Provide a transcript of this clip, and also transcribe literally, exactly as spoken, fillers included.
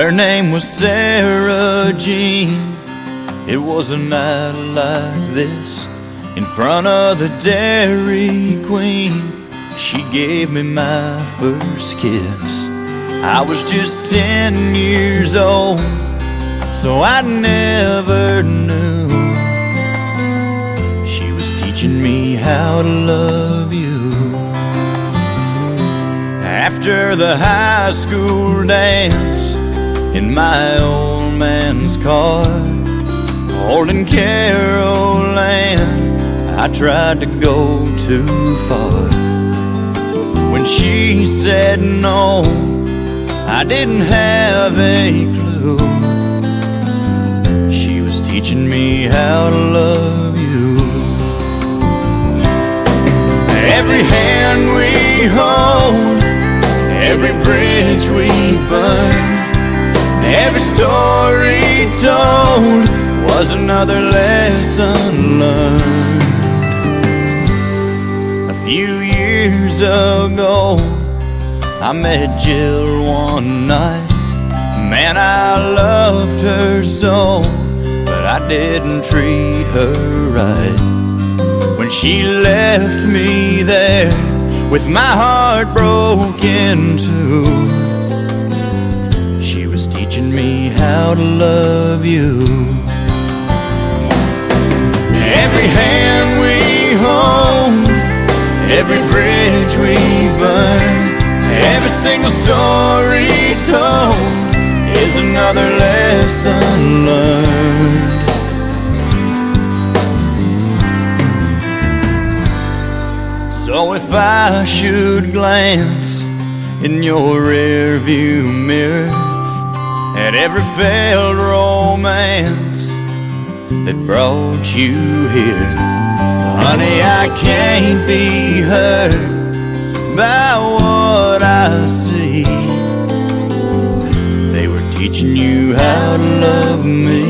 Her name was Sarah Jean. It was a night like this, in front of the Dairy Queen, she gave me my first kiss. I was just ten years old, so I never knew she was teaching me how to love you. After the high school dance, in my old man's car, holding Carol Ann, I tried to go too far. When she said no, I didn't have a clue. She was teaching me how to love you. Every hand we hold, every bridge we burn, every story told was another lesson learned. A few years ago, I met Jill one night. Man, I loved her so, but I didn't treat her right. When she left me there with my heart broken too, she was teaching me how to love you. Every hand we hold, every bridge we burn, every single story told is another lesson learned. So if I should glance in your rearview mirror at every failed romance that brought you here, honey, I can't be hurt by what I see. They were teaching you how to love me.